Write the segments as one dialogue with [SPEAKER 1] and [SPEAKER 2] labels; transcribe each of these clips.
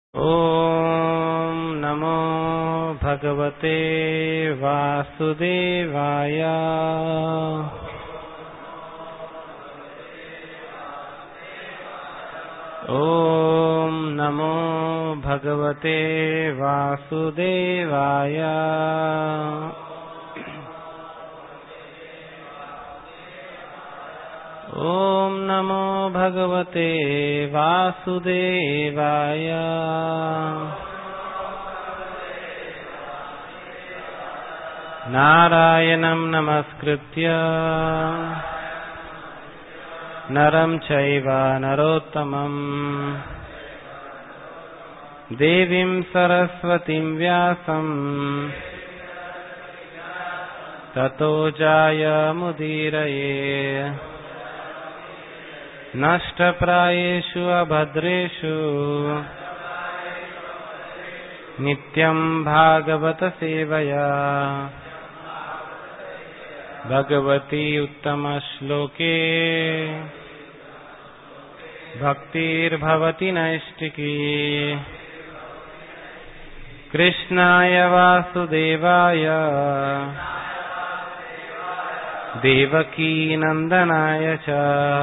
[SPEAKER 1] ॐ नमो भगवते वासुदेवाय। ॐ नमो भगवते वासुदेवाय। ॐ नमो भगवते वासुदेवाय। नारायणं नमस्कृत्य नरं चैव नरोत्तमं देवीं सरस्वतीं व्यासं ततो जायमुदीरये। नष्टप्रायेषु अभद्रेषु नित्यं भागवत सेवया भगवती उत्तमश्लोके भक्तिर्भवति नैष्टिकी। कृष्णाय वासुदेवाय देवकी नंदनाय च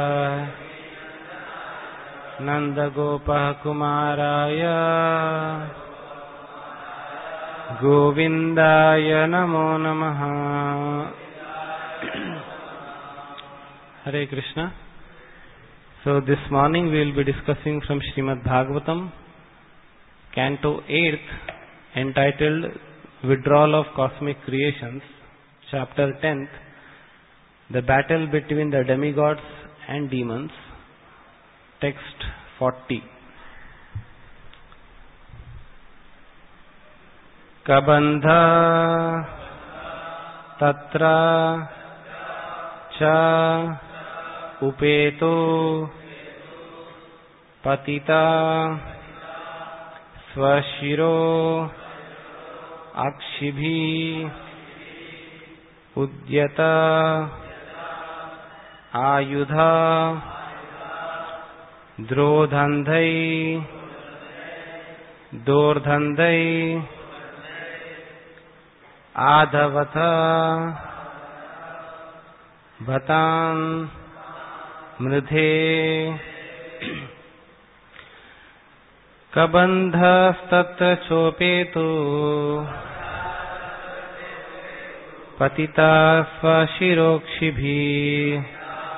[SPEAKER 1] नंदगोपः कुमाराय गोविंदाय नमो नमः। Hare Krishna. So this morning we will be discussing from Srimad Bhagavatam, Canto 8th, entitled Withdrawal of Cosmic Creations, Chapter 10th, The Battle Between the Demigods and Demons, Text 40. Kabandha tatra cha upeto patita swashiro akshibhi udyata आयुधा द्रोधन्धै दोर्धन्धै आधवथ भतान् मृधे कबन्धस्तत्र चोपेतो पतिता स्वशिरोक्षिभिः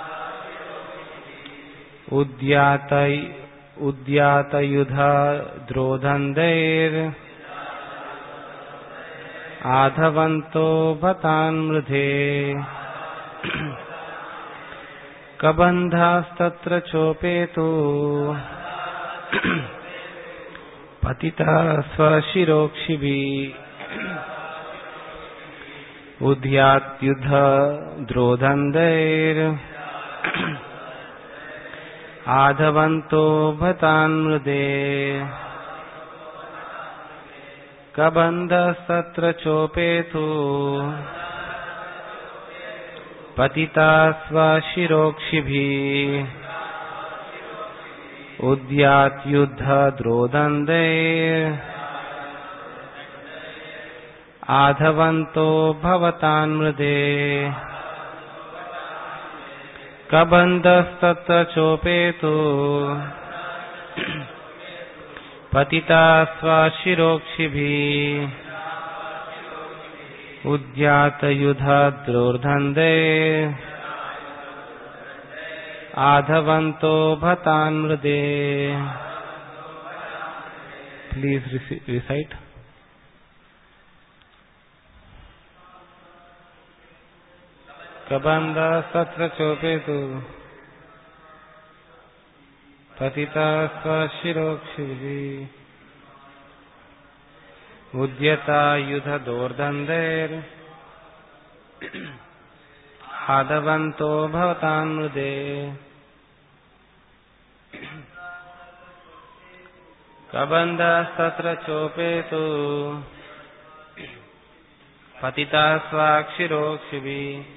[SPEAKER 1] उद्यातयुधा द्रोधन्धैर् आधवन्तो भतान् मृधे कबन्धास्तत्र चोपेतो पतिता स्वशिरोक्षिभिः उद्यातयुधा द्रोधन्धैर् आधवन्तो भतान् मृधे कबन्धस्तत्र चोपेतो पतिता स्वशिरोक्षिभिः उद्यातयुधा द्रोधन्धैर् आधवन्तो भवतान् मृधे कबन्धस्तत्र चोपेतो पतिता स्वशिरोक्षिभिः उद्यातयुधा द्रोर्धन्धैर् आधवन्तो भतान् मृधे। Please recite. कबन्धस्तत्र चोपेतो पतिता स्वशिरोक्षिभिः उद्यतायुध दोर्धन्धैर् आधवन्तो भवतान् मृधे कबन्धस्तत्र चोपेतो पतिता स्वशिरोक्षिभिः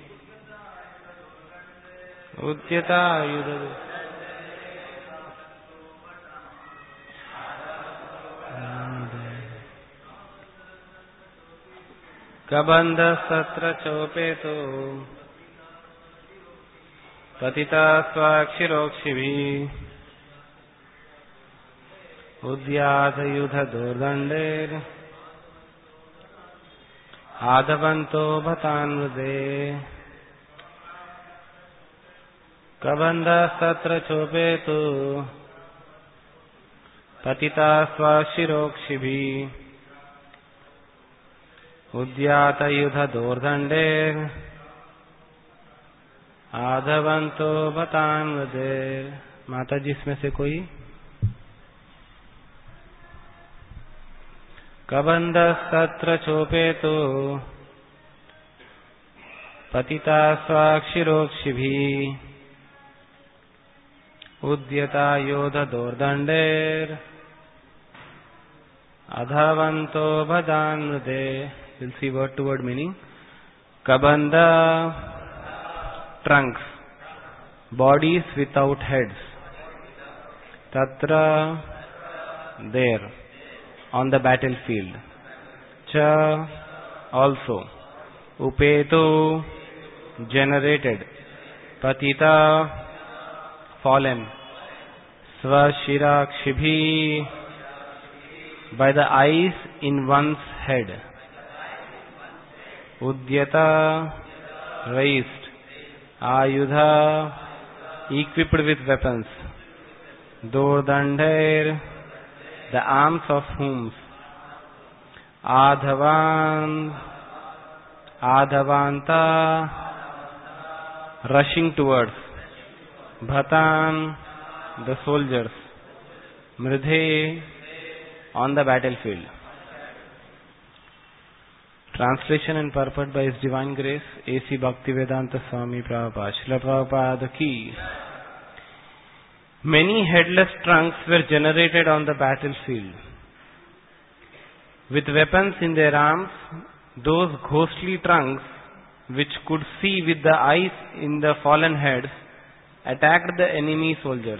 [SPEAKER 1] उद्यतायुध कबन्धस्तत्र चोपेतो पतिता स्वाक्षिरोक्षिभिः उद्यातयुधदुर्दण्डैर् आधवन्तो भतान्मृदे कबन्धस्तत्र चोपेतो पतिता स्वाक्षिरोक्षिभिः उद्यातयुधदुर्दण्डैर् आधवन्तो भतान्मृदे। माता जी इसमें से कोई? कबन्धस्तत्र चोपेतो पतिता स्वाक्षिरोक्षिभिः उद्यता योधदुर्दण्डैर् अधवन्तो भतान्मृदे। We'll see word to word meaning. Kabandha, trunks, bodies without heads. Tatra, there, on the battlefield. Cha, also. Upeto, generated. Patita, fallen. Svashirakshibi, by the eyes in one's head. Udyata, raised. Ayudha, equipped with weapons. Durdandhair, the arms of whom. Adhavan, Adhavanta, rushing towards. Bhatan, the soldiers. Mridhe, on the battlefield. Translation and purport by His Divine Grace A.C. Bhaktivedanta Swami Prabhupada. Srila Prabhupada ki. Many headless trunks were generated on the battlefield. With weapons in their arms, those ghostly trunks, which could see with the eyes in the fallen heads, attacked the enemy soldiers.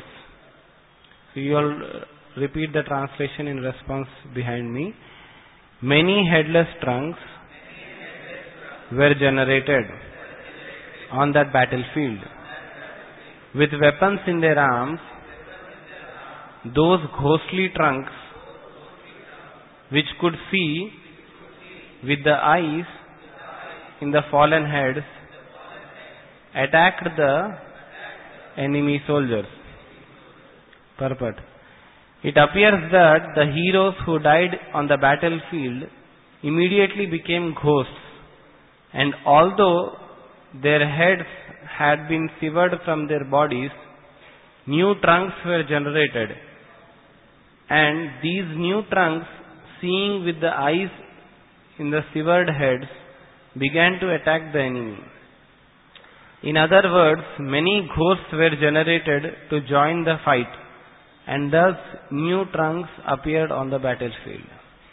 [SPEAKER 1] So you all repeat the translation in response behind me. Many headless trunks were generated on that battlefield. With weapons in their arms, those ghostly trunks, which could see with the eyes in the fallen heads, attacked the enemy soldiers. Purport. It appears that the heroes who died on the battlefield immediately became ghosts, and although their heads had been severed from their bodies, new trunks were generated, and these new trunks, seeing with the eyes in the severed heads, began to attack the enemy. In other words, many ghosts were generated to join the fight, and thus new trunks appeared on the battlefield.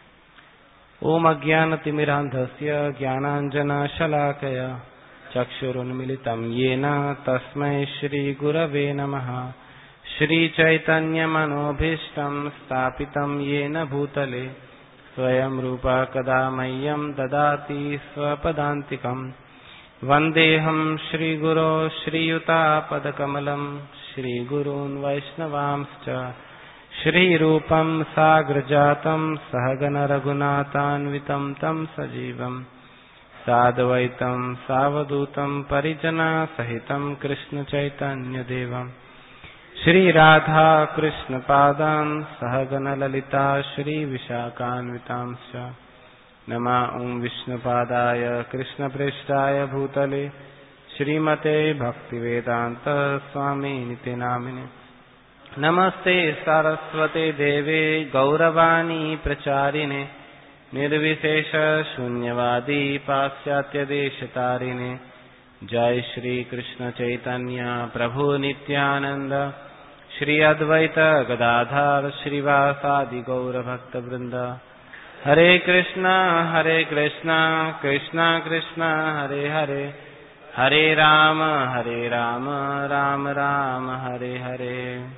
[SPEAKER 1] Om Ajnanatimirandhasya Jnananjana Shalakaya Chakshurunmilitam Yena Tasmai Shri Gurave Namaha. Shri Chaitanya Manobhishtam Stapitam Yena Bhutale Swayam Rupa Kadamayyam Dadati Swapadantikam Vandeham Shri Guru Shri Yuta Padakamalam Shri Gurun Vaishnavamscha Shri Rupam Sagrajatam Sahagana Raghunatanvitam Tam Sajivam Sadvaitam Savadutam Parijana Sahitam Krishna Chaitanya Devam Shri Radha Krishna Padam Sahagana Lalita Shri Vishakhanvitamscha Nama Om Vishnu Padaya Krishna Preshtaya Bhutale Shrimate Bhaktivedanta Swami Niti Namine Namaste Saraswate Deve Gauravani Pracharine Nirvishesha Shunyavadi Pasyatya Deshatarine Jai Shri Krishna Chaitanya Prabhu Nityananda Shri Advaita Gadadhar Shrivasadi Gaura Bhakta Vrinda Hare Krishna Krishna Krishna Hare Hare Hare Rama Rama Rama Hare Hare.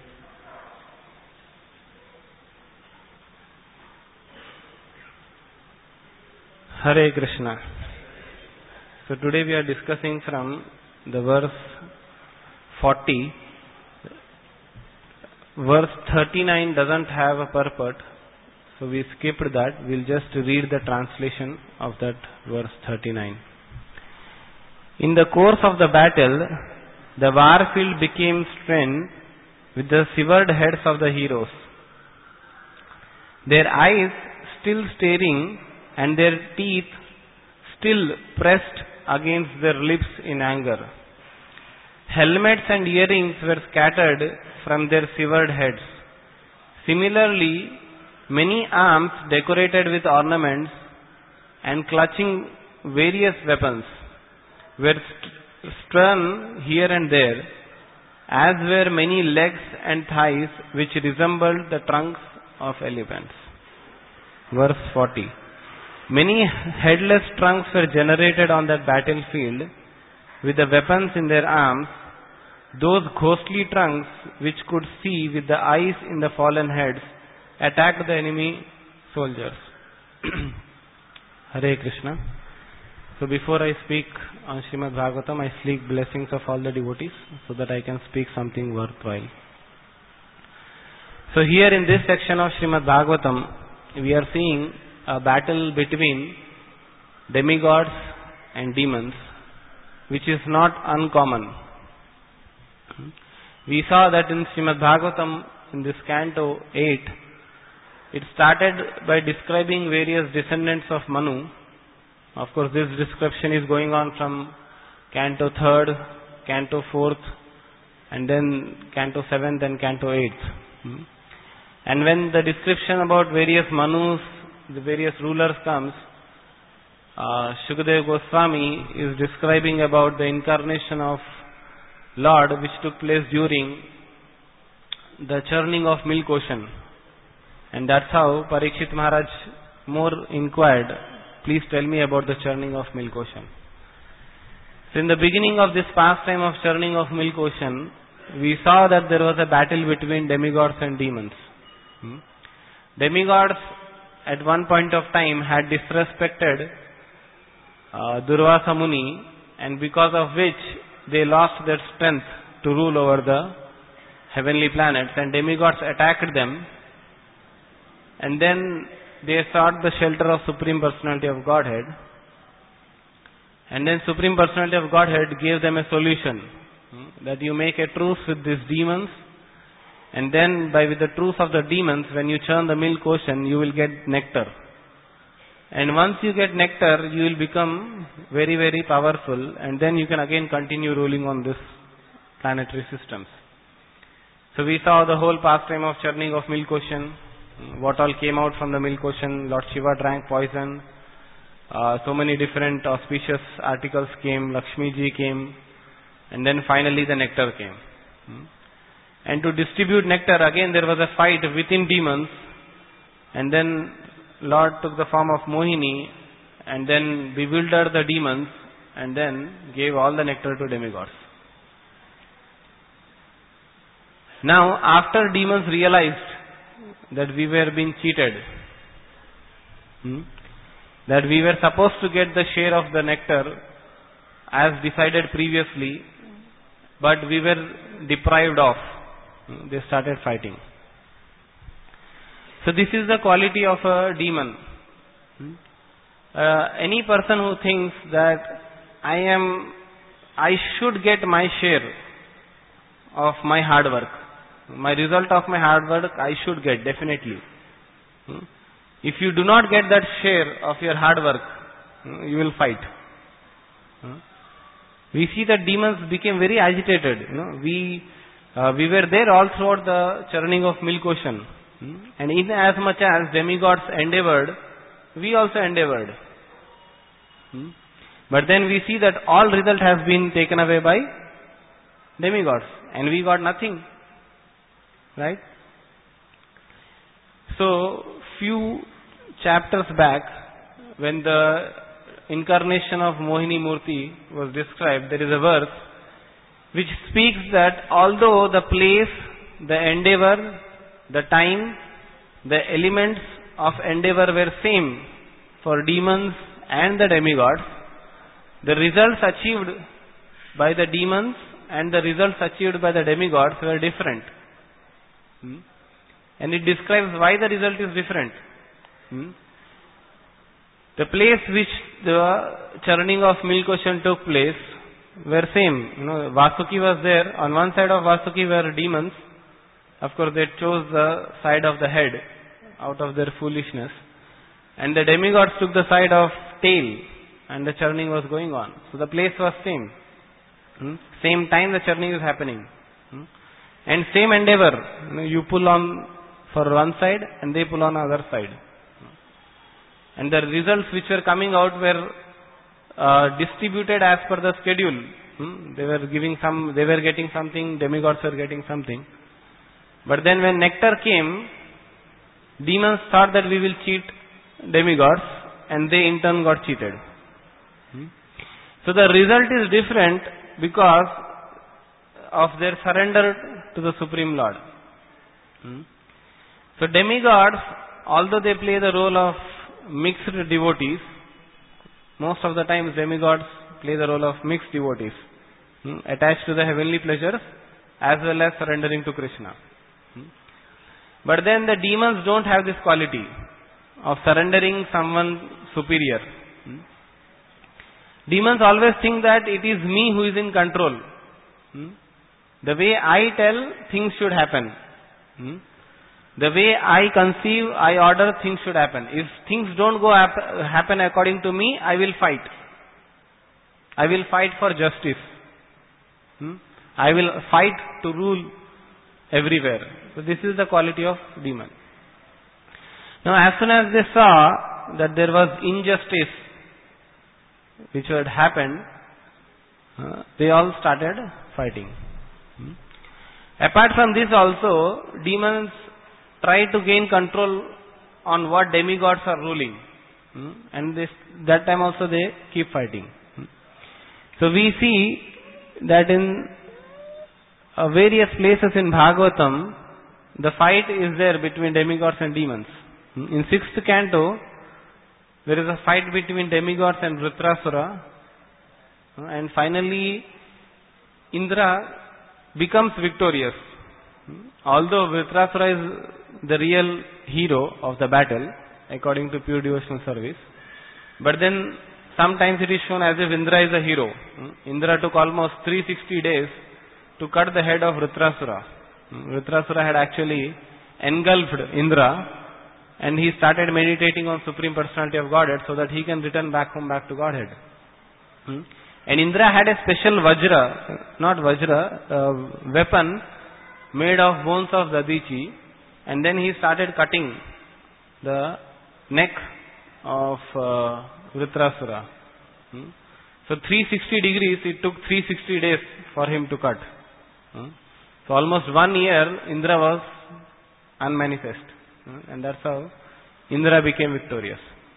[SPEAKER 1] Hare Krishna. So today we are discussing from the verse 40. Verse 39 doesn't have a purport, so we skipped that. We'll just read the translation of that verse 39. In the course of the battle, the war field became strewn with the severed heads of the heroes, their eyes still staring and their teeth still pressed against their lips in anger. Helmets and earrings were scattered from their severed heads. Similarly, many arms decorated with ornaments and clutching various weapons were strewn here and there, as were many legs and thighs which resembled the trunks of elephants. Verse 40. Many headless trunks were generated on that battlefield with the weapons in their arms. Those ghostly trunks which could see with the eyes in the fallen heads attacked the enemy soldiers. Hare Krishna. So before I speak on Srimad Bhagavatam, I seek blessings of all the devotees so that I can speak something worthwhile. So here in this section of Srimad Bhagavatam, we are seeing a battle between demigods and demons, which is not uncommon. We saw that in Srimad Bhagavatam, in this canto 8, it started by describing various descendants of Manu. Of course, this description is going on from canto 3rd, canto 4th, and then canto 7th and canto 8th. And when the description about various Manus, the various rulers comes, Shukadeva Goswami is describing about the incarnation of Lord which took place during the churning of milk ocean. And that's how Parikshit Maharaj more inquired, please tell me about the churning of milk ocean. So in the beginning of this pastime of churning of milk ocean, we saw that there was a battle between demigods and demons. Demigods at one point of time had disrespected Durvasa Muni, and because of which they lost their strength to rule over the heavenly planets, and demigods attacked them, and then they sought the shelter of Supreme Personality of Godhead, and then Supreme Personality of Godhead gave them a solution, that you make a truce with these demons, and then with the truce of the demons, when you churn the milk ocean, you will get nectar. And once you get nectar, you will become very, very powerful, and then you can again continue ruling on this planetary systems. So we saw the whole pastime of churning of milk ocean, what all came out from the milk ocean. Lord Shiva drank poison, so many different auspicious articles came, Lakshmi ji came, and then finally the nectar came. And to distribute nectar, again there was a fight within demons, and then Lord took the form of Mohini and then bewildered the demons and then gave all the nectar to demigods. Now, after demons realized that we were being cheated, that we were supposed to get the share of the nectar as decided previously, but we were deprived of, they started fighting. So this is the quality of a demon. Any person who thinks that I should get my share of my hard work, my result of my hard work I should get, definitely. If you do not get that share of your hard work, you will fight. We see that demons became very agitated. We were there all throughout the churning of milk ocean. And in as much as demigods endeavored, we also endeavored. But then we see that all result has been taken away by demigods, and we got nothing. Right? So, few chapters back, when the incarnation of Mohini Murti was described, there is a verse which speaks that although the place, the endeavor, the time, the elements of endeavor were same for demons and the demigods, the results achieved by the demons and the results achieved by the demigods were different. And it describes why the result is different. The place which the churning of milk ocean took place were same. Vasuki was there. On one side of Vasuki were demons. Of course, they chose the side of the head out of their foolishness. And the demigods took the side of tail, and the churning was going on. So the place was same. Same time the churning is happening. And same endeavor. You pull on for one side and they pull on the other side. And the results which were coming out were distributed as per the schedule. They were getting something, demigods were getting something. But then when nectar came, demons thought that we will cheat demigods, and they in turn got cheated. So the result is different because of their surrender to the Supreme Lord. So demigods, although they play the role of mixed devotees, most of the times demigods play the role of mixed devotees, attached to the heavenly pleasures as well as surrendering to Krishna. But then the demons don't have this quality of surrendering someone superior. Demons always think that it is me who is in control. The way I tell, things should happen. The way I conceive, I order, things should happen. If things don't happen according to me, I will fight. I will fight for justice. I will fight to rule everywhere. So this is the quality of demon. Now as soon as they saw that there was injustice which had happened, they all started fighting. Apart from this also, demons try to gain control on what demigods are ruling. And that time also they keep fighting. So we see that in various places in Bhagavatam, the fight is there between demigods and demons. In 6th canto, there is a fight between demigods and Vritrasura. And finally, Indra becomes victorious. Although Vritrasura is the real hero of the battle, according to pure devotional service. But then, sometimes it is shown as if Indra is a hero. Indra took almost 360 days to cut the head of Vritrasura. Vritrasura had actually engulfed Indra, and he started meditating on Supreme Personality of Godhead so that he can return back home, back to Godhead. And Indra had a special weapon made of bones of Dadichi, and then he started cutting the neck of Vritrasura. So 360 degrees, it took 360 days for him to cut. So almost 1 year, Indra was unmanifest. And that's how Indra became victorious.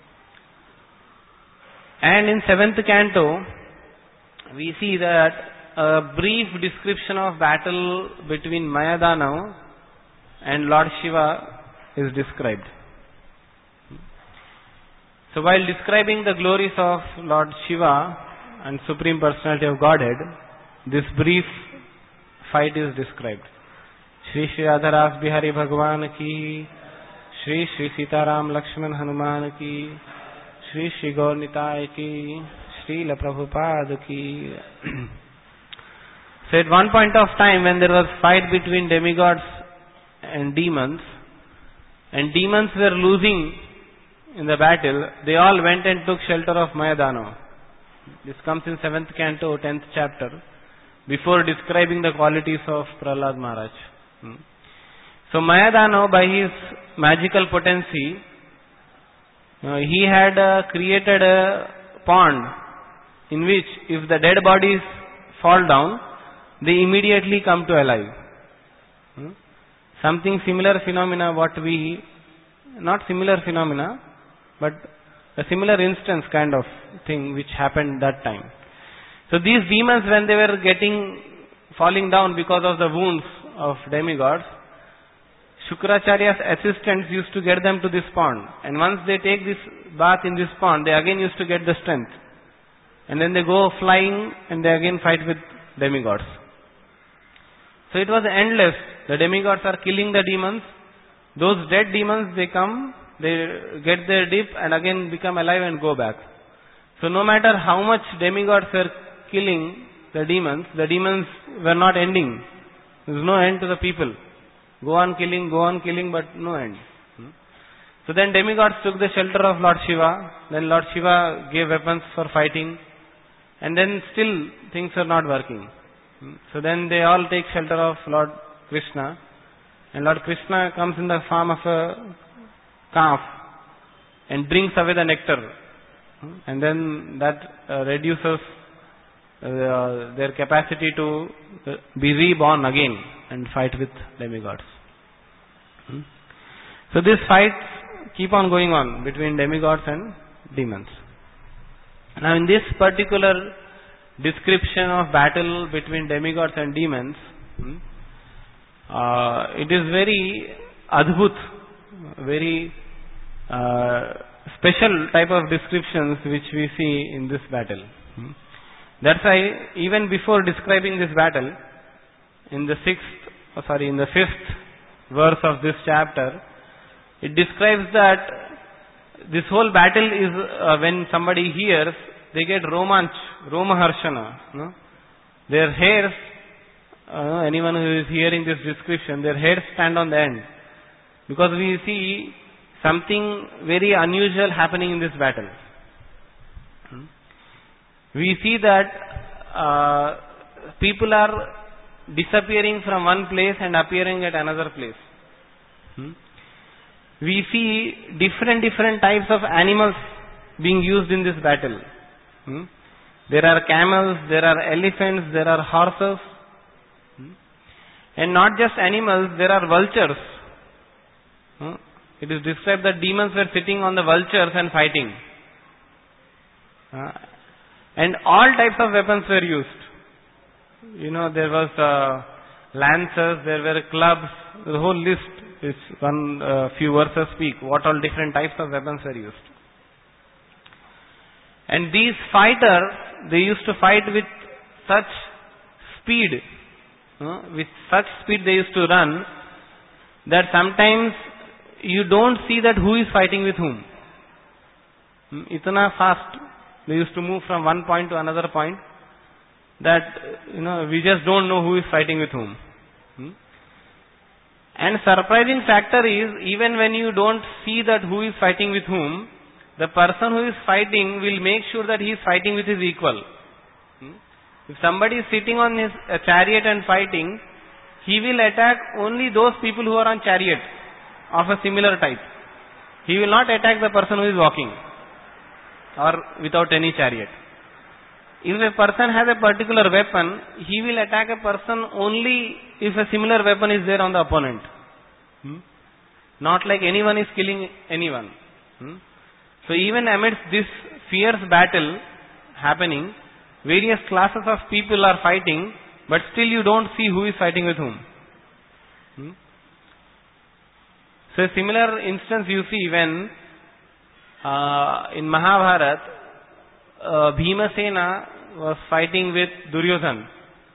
[SPEAKER 1] And in 7th canto, we see that a brief description of battle between Mayadanav and Lord Shiva is described. So while describing the glories of Lord Shiva and Supreme Personality of Godhead, this brief fight is described. Shri Shri Radharas Bihari Bhagwan ki, Shri Shri Sitaram Lakshman Hanuman ki, Shri Shri Gaur Nitai ki, Shri La Prabhupada ki. So at one point of time when there was fight between demigods and demons were losing in the battle, they all went and took shelter of Mayadanav. This comes in 7th canto, 10th chapter, before describing the qualities of Prahlad Maharaj. So Mayadanav, by his magical potency, he had created a pond in which if the dead bodies fall down, they immediately come to alive. Something similar phenomena, not similar phenomena, but a similar instance kind of thing which happened that time. So these demons, when they were falling down because of the wounds of demigods, Shukracharya's assistants used to get them to this pond. And once they take this bath in this pond, they again used to get the strength. and then they go flying and they again fight with demigods. So it was endless. The demigods are killing the demons. Those dead demons, they come, they get their dip and again become alive and go back. So no matter how much demigods were killing the demons were not ending. There was no end to the people. Go on killing, but no end. So then demigods took the shelter of Lord Shiva. Then Lord Shiva gave weapons for fighting. And then still things are not working. So then they all take shelter of Lord Krishna. And Lord Krishna comes in the form of a calf and drinks away the nectar. And then that reduces their capacity to be reborn again and fight with demigods. So these fights keep on going on between demigods and demons. Now in this particular description of battle between demigods and demons, it is very adbhut, very special type of descriptions which we see in this battle. That's why even before describing this battle, in the fifth verse of this chapter, it describes that this whole battle is when somebody hears, they get romaharshana. No? Their hairs, anyone who is hearing this description, their hairs stand on the end. Because we see something very unusual happening in this battle. We see that people are disappearing from one place and appearing at another place. We see different types of animals being used in this battle. There are camels, there are elephants, there are horses. And not just animals, there are vultures. It is described that demons were sitting on the vultures and fighting. And all types of weapons were used. There was lances, there were clubs, the whole list is few verses speak what all different types of weapons were used. And these fighters, they used to fight with such speed, they used to run, that sometimes you don't see that who is fighting with whom. Itna fast they used to move from one point to another point that we just don't know who is fighting with whom. And surprising factor is, even when you don't see that who is fighting with whom, the person who is fighting will make sure that he is fighting with his equal. If somebody is sitting on his chariot and fighting, he will attack only those people who are on chariot of a similar type. He will not attack the person who is walking or without any chariot. If a person has a particular weapon, he will attack a person only if a similar weapon is there on the opponent. Not like anyone is killing anyone. So even amidst this fierce battle happening, various classes of people are fighting, but still you don't see who is fighting with whom. So a similar instance you see when in Mahabharata, Bhimasena was fighting with Duryodhana.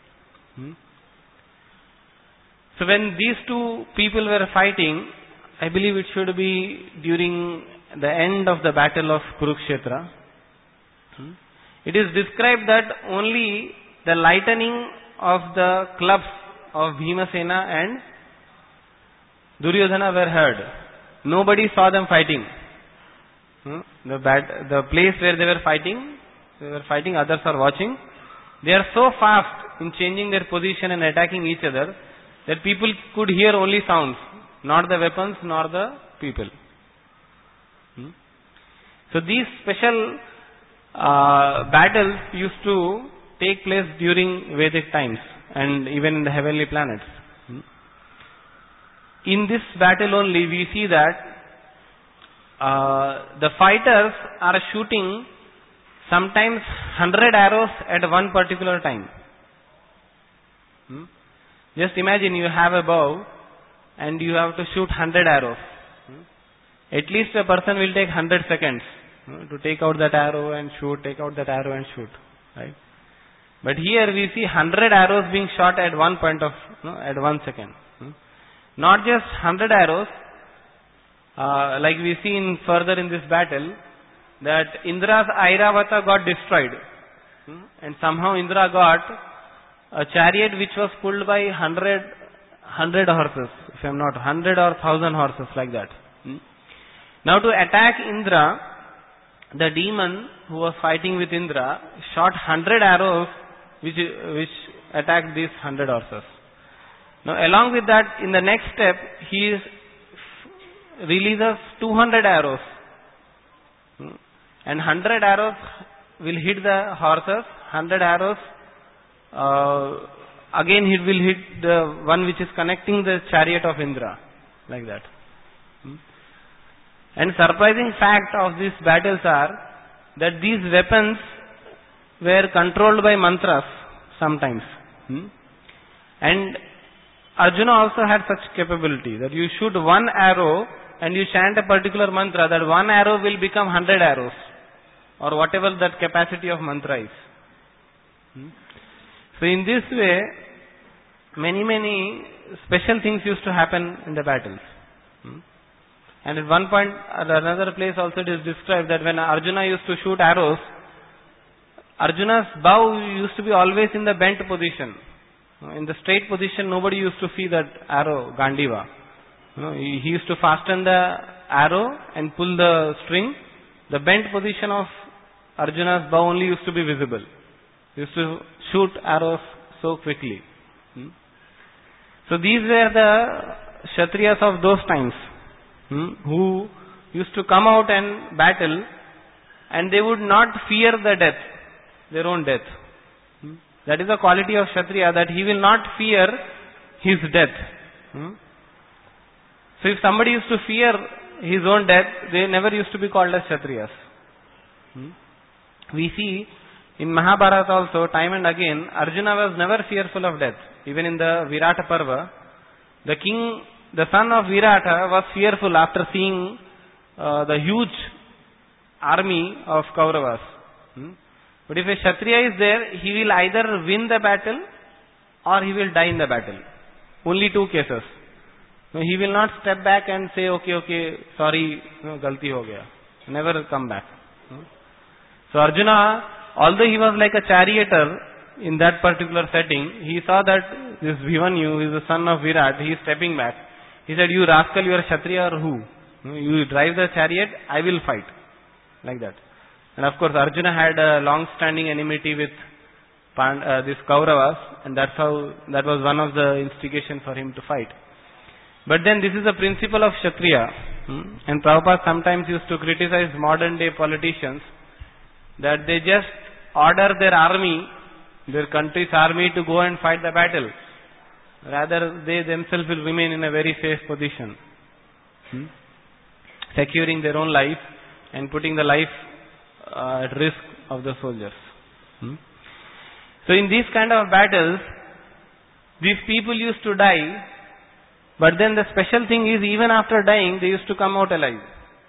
[SPEAKER 1] So when these two people were fighting, I believe it should be during the end of the battle of Kurukshetra. It is described that only the lightning of the clubs of Bhimasena and Duryodhana were heard. Nobody saw them fighting. The place where they were fighting, others are watching. They are so fast in changing their position and attacking each other that people could hear only sounds, not the weapons nor the people. So these special battles used to take place during Vedic times and even in the heavenly planets. In this battle only we see that the fighters are shooting sometimes 100 arrows at one particular time. Just imagine you have a bow and you have to shoot 100 arrows. At least a person will take 100 seconds to take out that arrow and shoot, take out that arrow and shoot, right? But here we see 100 arrows being shot at one point of, at 1 second. Not just 100 arrows, like we see further in this battle, that Indra's Airavata got destroyed. And somehow Indra got a chariot which was pulled by 100 horses, if I am not, 100 or 1000 horses, like that. Now to attack Indra, the demon who was fighting with Indra shot 100 arrows which attacked these 100 horses. Now along with that, in the next step, he releases 200 arrows. And 100 arrows will hit the horses, 100 arrows again it will hit the one which is connecting the chariot of Indra, like that. And surprising fact of these battles are that these weapons were controlled by mantras sometimes. And Arjuna also had such capability that you shoot one arrow and you chant a particular mantra, that one arrow will become 100 arrows, or whatever that capacity of mantra is. So in this way, many special things used to happen in the battles. And at one point, at another place also it is described that when Arjuna used to shoot arrows, Arjuna's bow used to be always in the bent position. In the straight position, nobody used to see that arrow, Gandiva. He used to fasten the arrow and pull the string. The bent position of Arjuna's bow only used to be visible. He used to shoot arrows so quickly. So these were the Kshatriyas of those times, who used to come out and battle, and they would not fear the death, their own death. That is the quality of Kshatriya, that he will not fear his death. So if somebody used to fear his own death, they never used to be called as Kshatriyas. We see in Mahabharata also, time and again, Arjuna was never fearful of death. Even in the Virata Parva, the king, the son of Virata, was fearful after seeing the huge army of Kauravas. But if a Kshatriya is there, he will either win the battle or he will die in the battle. Only two cases. He will not step back and say, okay, sorry, galti ho gaya. Never come back. So Arjuna, although he was like a charioteer in that particular setting, he saw that this Bhimanyu, who is the son of Virat, he is stepping back. He said, you rascal, you are Kshatriya or who? You drive the chariot, I will fight. Like that. And of course, Arjuna had a long-standing enmity with this Kauravas, and that was one of the instigation for him to fight. But then this is the principle of Kshatriya. And Prabhupada sometimes used to criticize modern day politicians that they just order their army, their country's army, to go and fight the battle. Rather, they themselves will remain in a very safe position, securing their own life and putting the life at risk of the soldiers. So in these kind of battles, these people used to die, but then the special thing is, even after dying, they used to come out alive.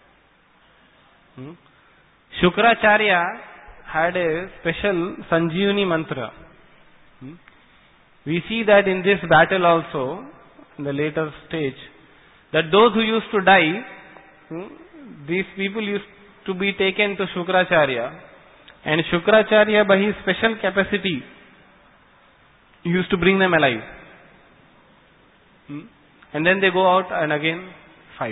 [SPEAKER 1] Shukracharya had a special Sanjeevani mantra. We see that in this battle also, in the later stage, that those who used to die, these people used to be taken to Shukracharya, and Shukracharya, by his special capacity, used to bring them alive. And then they go out and again fight.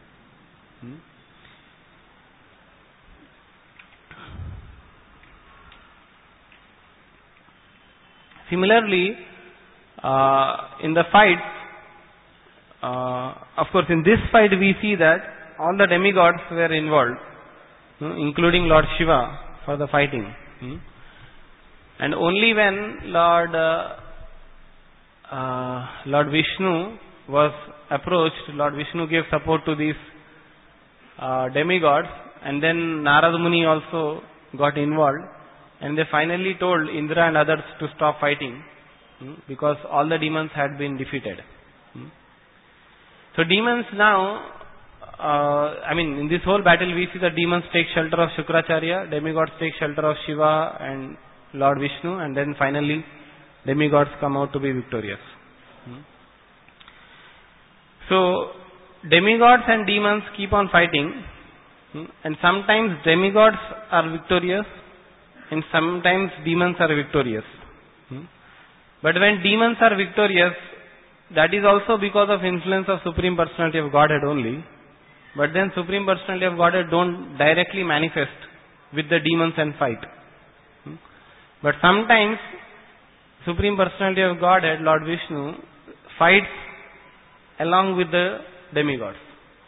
[SPEAKER 1] Similarly, in the fight, of course in this fight we see that all the demigods were involved, including Lord Shiva, for the fighting. And only when Lord Vishnu was approached, Lord Vishnu gave support to these demigods, and then Narada Muni also got involved, and they finally told Indra and others to stop fighting, because all the demons had been defeated. So demons now in this whole battle we see the demons take shelter of Shukracharya, demigods take shelter of Shiva and Lord Vishnu, and then finally demigods come out to be victorious. So demigods and demons keep on fighting, and sometimes demigods are victorious and sometimes demons are victorious. But when demons are victorious, that is also because of influence of Supreme Personality of Godhead only. But then Supreme Personality of Godhead don't directly manifest with the demons and fight. But sometimes Supreme Personality of Godhead, Lord Vishnu, fights along with the demigods.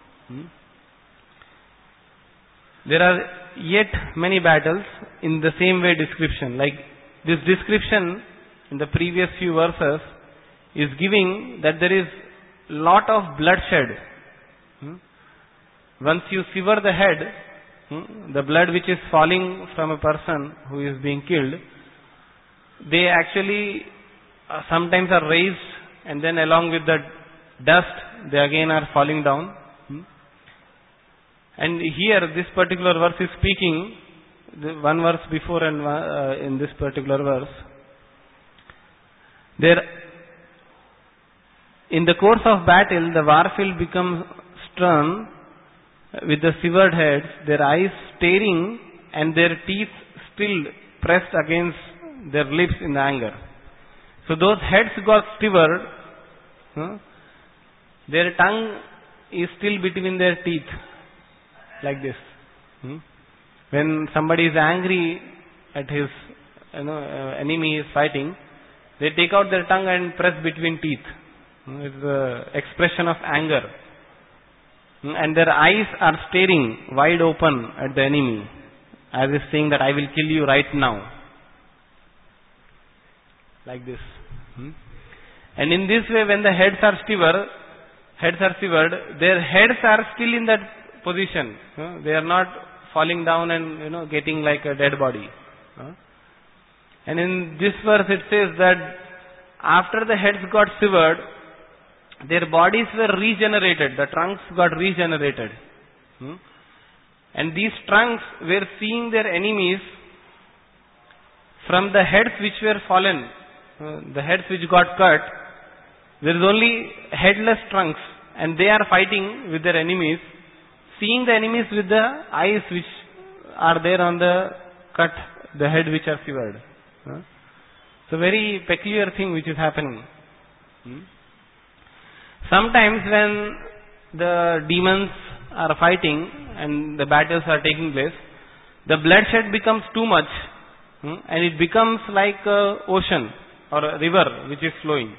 [SPEAKER 1] There are yet many battles in the same way description. Like this description in the previous few verses is giving that there is lot of bloodshed. Once you sever the head, the blood which is falling from a person who is being killed, they actually sometimes are raised, and then along with the dust they again are falling down. And here this particular verse is speaking, the one verse before and in this particular verse, there in the course of battle the war field becomes stern with the severed heads, their eyes staring and their teeth still pressed against their lips in anger. So those heads got severed, their tongue is still between their teeth, like this. When somebody is angry at his enemy is fighting, they take out their tongue and press between teeth. It's the expression of anger. And their eyes are staring wide open at the enemy, as if saying that I will kill you right now. Like this. And in this way, when the heads are severed, their heads are still in that position. They are not falling down and getting like a dead body. And in this verse it says that after the heads got severed, their bodies were regenerated, the trunks got regenerated. And these trunks were seeing their enemies from the heads which were fallen, the heads which got cut. There is only headless trunks, and they are fighting with their enemies, seeing the enemies with the eyes which are there on the cut, the head which are severed. It's a very peculiar thing which is happening. Sometimes when the demons are fighting and the battles are taking place, the bloodshed becomes too much, and it becomes like an ocean or a river which is flowing.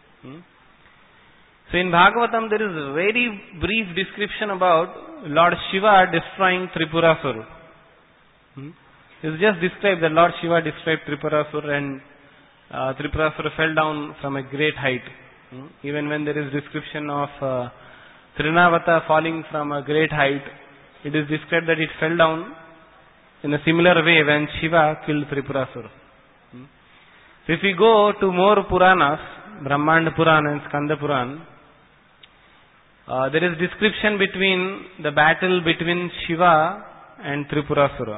[SPEAKER 1] So in Bhagavatam there is a very brief description about Lord Shiva destroying Tripurasura. It's just described that Lord Shiva destroyed Tripurasura, and Tripurasura fell down from a great height. Even when there is description of Trinavata falling from a great height, it is described that it fell down in a similar way when Shiva killed Tripurasura. So if we go to more Puranas, Brahmanda Purana and Skanda Purana, there is description between the battle between Shiva and Tripurasura.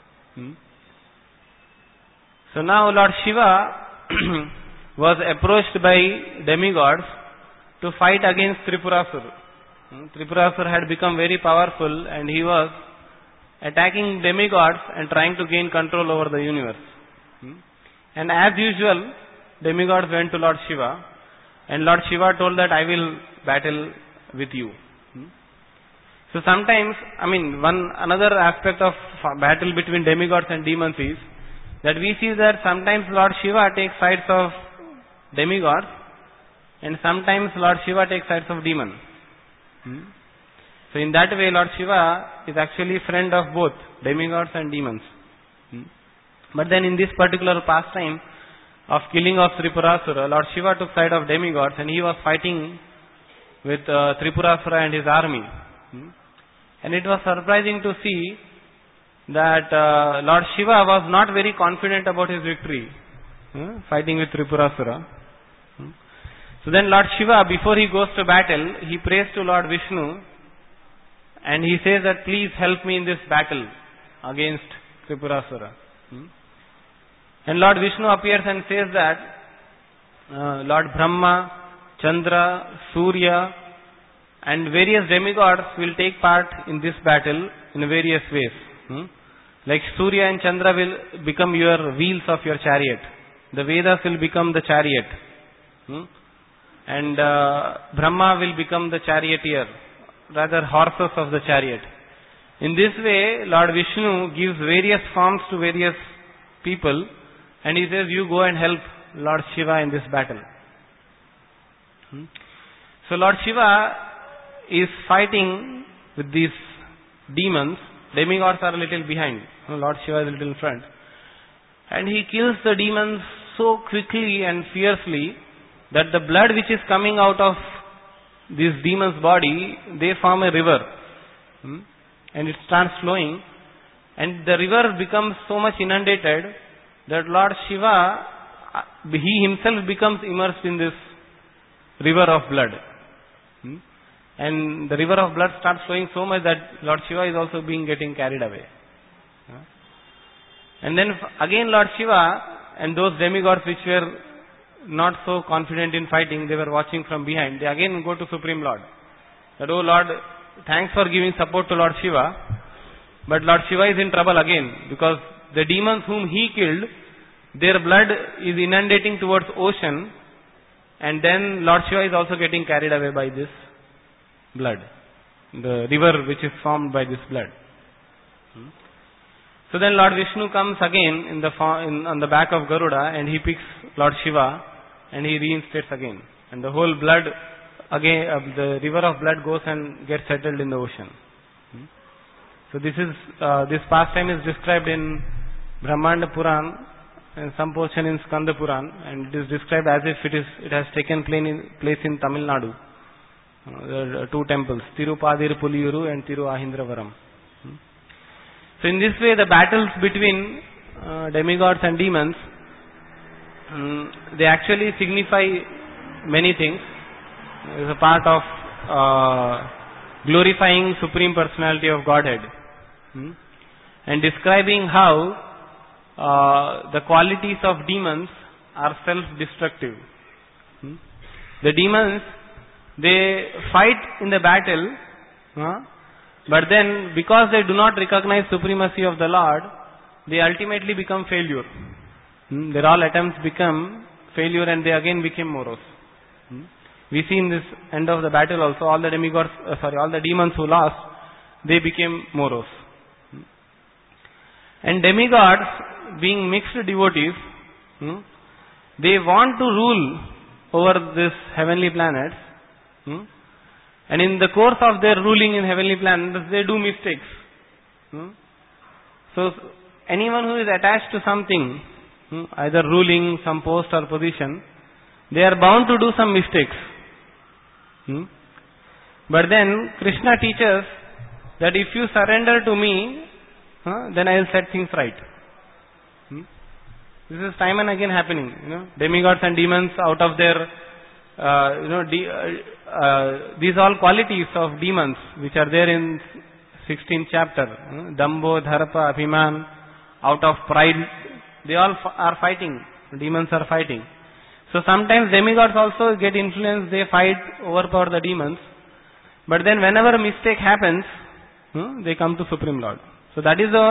[SPEAKER 1] So now Lord Shiva was approached by demigods to fight against Tripurasura. Tripurasura had become very powerful, and he was attacking demigods and trying to gain control over the universe. And as usual, demigods went to Lord Shiva, and Lord Shiva told that I will battle with you. So sometimes, another aspect of battle between demigods and demons is that we see that sometimes Lord Shiva takes sides of demigods, and sometimes Lord Shiva takes sides of demons. So in that way, Lord Shiva is actually friend of both demigods and demons. But then in this particular pastime of killing of Tripurasura, Lord Shiva took side of demigods, and he was fighting with Tripurasura and his army. And it was surprising to see that Lord Shiva was not very confident about his victory, fighting with Tripurasura. So then Lord Shiva, before he goes to battle, he prays to Lord Vishnu and he says that please help me in this battle against Tripurasura. And Lord Vishnu appears and says that Lord Brahma, Chandra, Surya and various demigods will take part in this battle in various ways. Like Surya and Chandra will become your wheels of your chariot. The Vedas will become the chariot. And Brahma will become the charioteer, rather horses of the chariot. In this way, Lord Vishnu gives various forms to various people and he says, you go and help Lord Shiva in this battle. So Lord Shiva is fighting with these demons. Demigods are a little behind. Lord Shiva is a little in front. And he kills the demons so quickly and fiercely that the blood which is coming out of this demon's body, they form a river. And it starts flowing. And the river becomes so much inundated that Lord Shiva, he himself becomes immersed in this river of blood. And the river of blood starts flowing so much that Lord Shiva is also getting carried away. And then again Lord Shiva and those demigods which were not so confident in fighting, they were watching from behind. They again go to Supreme Lord. That, oh Lord, thanks for giving support to Lord Shiva. But Lord Shiva is in trouble again because the demons whom he killed, their blood is inundating towards ocean. And then Lord Shiva is also getting carried away by this blood. The river which is formed by this blood. So then Lord Vishnu comes again on the back of Garuda and he picks Lord Shiva and he reinstates again. And the whole blood, again, the river of blood goes and gets settled in the ocean. So this pastime is described in Brahmanda Puran and some portion in Skanda Puran, and it is described as if it has taken place in Tamil Nadu. There are two temples, Tirupadir Puliyuru and Tiru Ahindravaram. So in this way the battles between demigods and demons, they actually signify many things. It is a part of glorifying Supreme Personality of Godhead and describing how the qualities of demons are self-destructive. The demons, they fight in the battle, but then because they do not recognize supremacy of the Lord, they ultimately become failure. Their all attempts become failure and they again became morose. We see in this end of the battle also all the demons who lost, they became morose. And demigods, being mixed devotees, they want to rule over these heavenly planets. And in the course of their ruling in heavenly planets, they do mistakes. So anyone who is attached to something, either ruling, some post or position, they are bound to do some mistakes. But then Krishna teaches that if you surrender to me, then I will set things right. This is time and again happening. Demigods and demons out of their these all qualities of demons which are there in 16th chapter, Dambo, Dharpa, Abhiman, out of pride, they all are fighting. Demons are fighting. So sometimes demigods also get influenced, they fight, overpower the demons. But then whenever a mistake happens, they come to Supreme Lord. So that is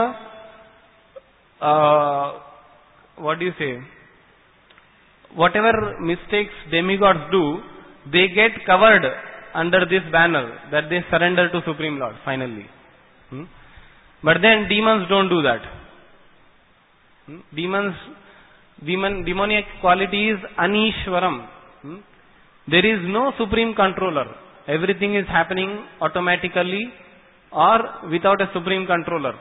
[SPEAKER 1] whatever mistakes demigods do, they get covered under this banner that they surrender to Supreme Lord finally. But then demons don't do that. Demoniac quality is Anishwaram. There is no supreme controller. Everything is happening automatically or without a supreme controller.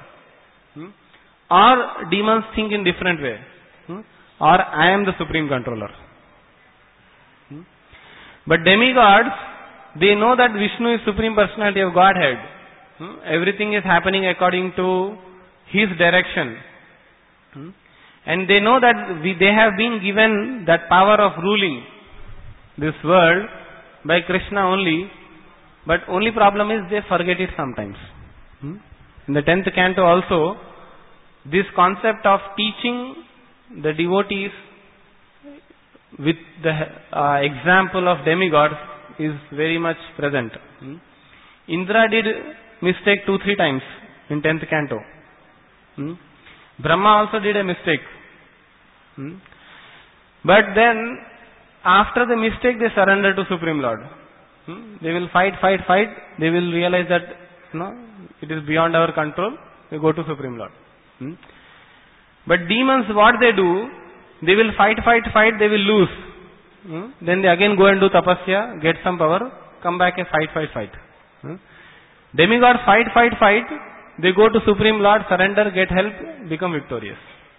[SPEAKER 1] Or demons think in different way. Or I am the supreme controller. But demigods, they know that Vishnu is Supreme Personality of Godhead. Everything is happening according to His direction. And they know that they have been given that power of ruling this world by Krishna only. But only problem is they forget it sometimes. In the 10th canto also, this concept of teaching the devotees with the example of demigods is very much present. Indra did mistake 2-3 times in 10th canto. Brahma also did a mistake. But then, after the mistake, they surrender to Supreme Lord. They will fight. They will realize that it is beyond our control. They go to Supreme Lord. But demons, what they do, they will fight. They will lose. Then they again go and do tapasya, get some power, come back and fight. Demigods fight. They go to Supreme Lord, surrender, get help, become victorious.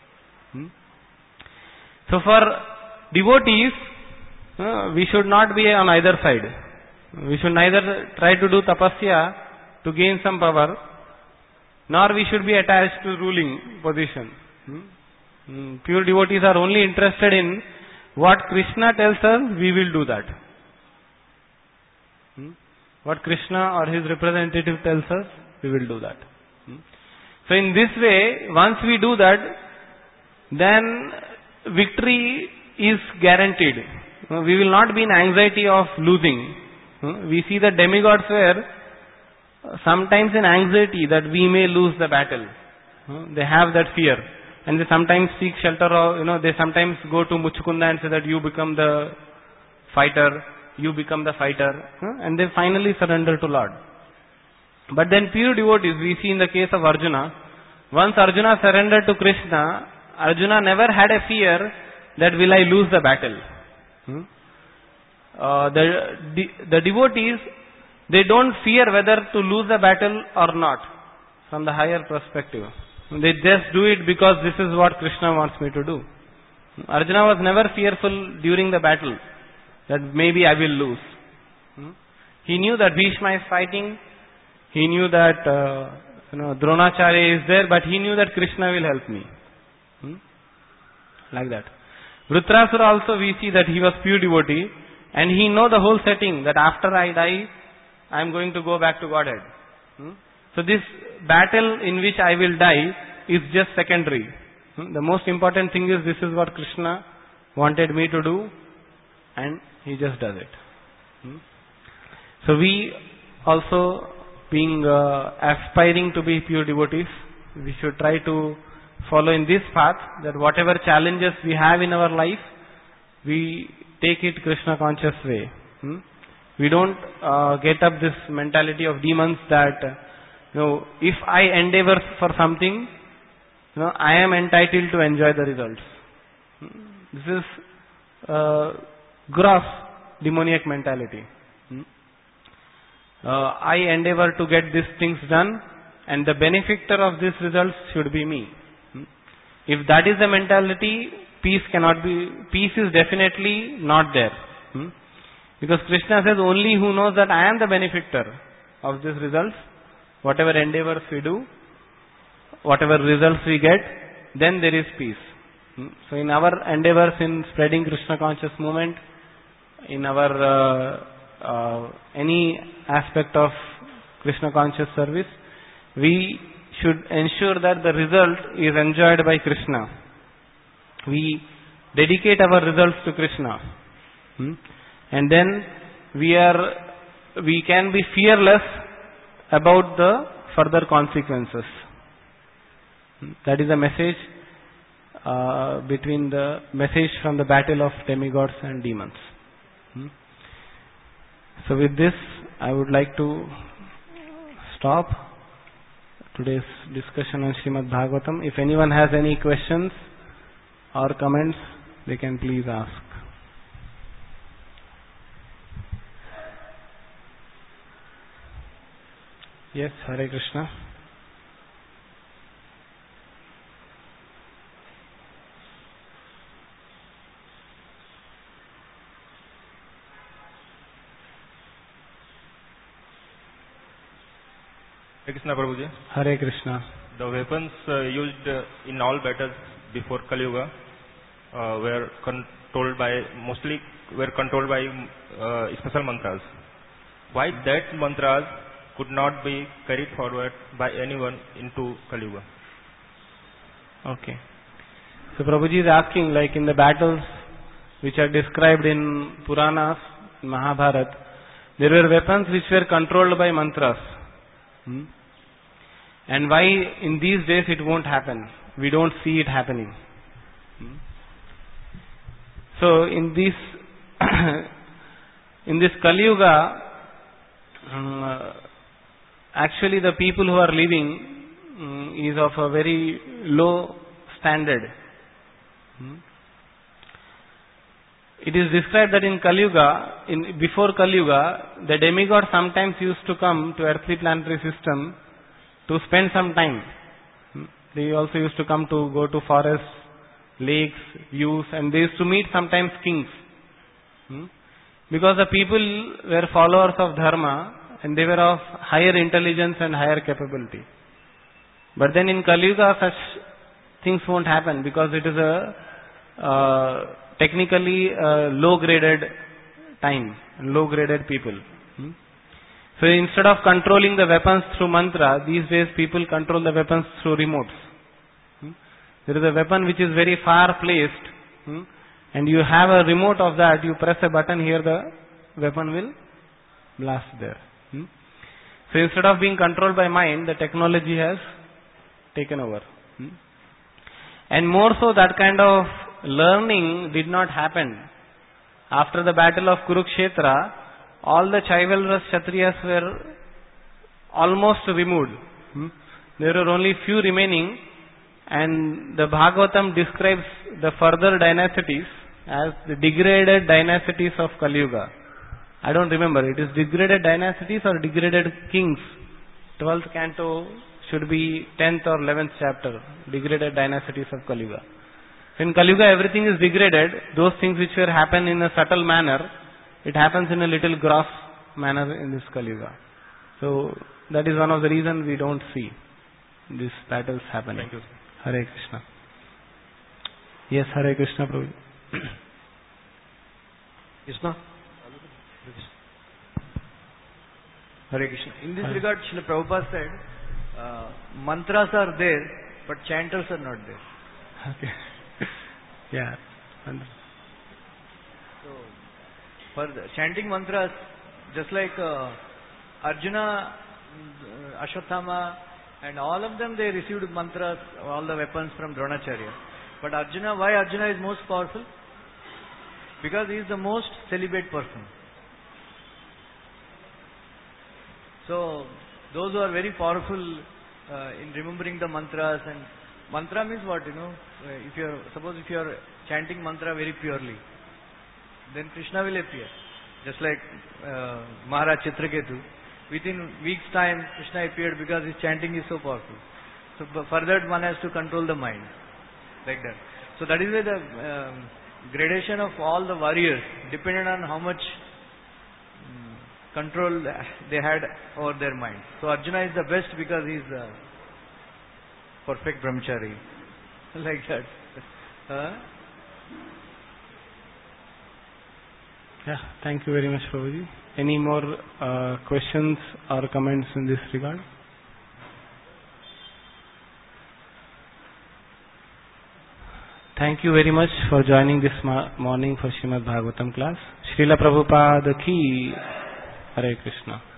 [SPEAKER 1] So for devotees, we should not be on either side. We should neither try to do tapasya to gain some power, nor we should be attached to ruling position. Pure devotees are only interested in what Krishna tells us, we will do that. What Krishna or his representative tells us, we will do that. So in this way, once we do that, then victory is guaranteed. We will not be in anxiety of losing. We see that demigods were sometimes in anxiety that we may lose the battle. They have that fear. And they sometimes seek shelter or, they sometimes go to Muchukunda and say that you become the fighter, and they finally surrender to Lord. But then pure devotees, we see in the case of Arjuna, once Arjuna surrendered to Krishna, Arjuna never had a fear that will I lose the battle. The devotees, they don't fear whether to lose the battle or not from the higher perspective. They just do it because this is what Krishna wants me to do. Arjuna was never fearful during the battle that maybe I will lose. He knew that Bhishma is fighting. He knew that Dronacharya is there, but he knew that Krishna will help me. Like that. Vritrasura also we see that he was pure devotee, and he know the whole setting that after I die, I am going to go back to Godhead. So this battle in which I will die is just secondary. The most important thing is this is what Krishna wanted me to do, and he just does it. So we also, being aspiring to be pure devotees, we should try to follow in this path, that whatever challenges we have in our life, we take it Krishna conscious way. We don't get up this mentality of demons that if I endeavor for something, I am entitled to enjoy the results. This is gross demoniac mentality. I endeavor to get these things done, and the benefactor of these results should be me. If that is the mentality, peace is definitely not there. Because Krishna says only who knows that I am the benefactor of these results, whatever endeavors we do, whatever results we get, then there is peace. So in our endeavors in spreading Krishna conscious movement, in our any aspect of Krishna conscious service, we should ensure that the result is enjoyed by Krishna. We dedicate our results to Krishna. And then we can be fearless about the further consequences. That is the message between the message from the battle of demigods and demons. So with this, I would like to stop today's discussion on Srimad Bhagavatam. If anyone has any questions or comments, they can please ask. Yes, Hare Krishna.
[SPEAKER 2] Hare Krishna, Prabhuji.
[SPEAKER 1] Hare Krishna.
[SPEAKER 2] The weapons used in all battles before Kali Yuga mostly were controlled by special mantras. Why that mantras could not be carried forward by anyone into Kali Yuga?
[SPEAKER 1] Okay. So Prabhuji is asking, like in the battles which are described in Puranas, in Mahabharata, there were weapons which were controlled by mantras. And why in these days it won't happen? We don't see it happening. So in this in this Kali Yuga, actually the people who are living is of a very low standard. It is described that in Kali Yuga, before Kali Yuga, the demigod sometimes used to come to earthly planetary system to spend some time. They also used to come to go to forests, lakes, views, and they used to meet sometimes kings. Because the people were followers of Dharma and they were of higher intelligence and higher capability. But then in Kali Yuga, such things won't happen because it is a technically low-graded time, low-graded people. So instead of controlling the weapons through mantra, these days people control the weapons through remotes. There is a weapon which is very far placed, and you have a remote of that, you press a button here, the weapon will blast there. So instead of being controlled by mind, the technology has taken over. And more so, that kind of learning did not happen. After the battle of Kurukshetra, all the chivalrous Kshatriyas were almost removed. There were only few remaining, and the Bhagavatam describes the further dynastities as the degraded dynastities of Kali Yuga. I don't remember, it is degraded dynastities or degraded kings. 12th canto should be 10th or 11th chapter, degraded dynastities of Kali Yuga. In Kali Yuga everything is degraded. Those things which were happen in a subtle manner, it happens in a little gross manner in this Kali Yuga. So that is one of the reasons we don't see these battles happening.
[SPEAKER 2] Thank you.
[SPEAKER 1] Hare Krishna. Yes, Hare Krishna, Prabhu.
[SPEAKER 3] Krishna? Hare Krishna. In this regard, Srila Prabhupada said, mantras are there, but chanters are not there.
[SPEAKER 1] Okay. Yeah.
[SPEAKER 3] So, for the chanting mantras, just like Arjuna, Ashwatthama, and all of them, they received mantras, all the weapons from Dronacharya. But Arjuna, why Arjuna is most powerful? Because he is the most celibate person. So, those who are very powerful in remembering the mantras, and mantra means what, if you are, suppose if you are chanting mantra very purely, then Krishna will appear. Just like Maharaj Chitraketu, within weeks time Krishna appeared because his chanting is so powerful. So for that one has to control the mind, like that. So that is why the gradation of all the warriors depended on how much control they had over their mind. So Arjuna is the best because he is the perfect brahmachari, like that.
[SPEAKER 1] Yeah, thank you very much, Prabhuji. Any more questions or comments in this regard? Thank you very much for joining this morning for Srimad Bhagavatam class. Srila Prabhupada ki Hare Krishna.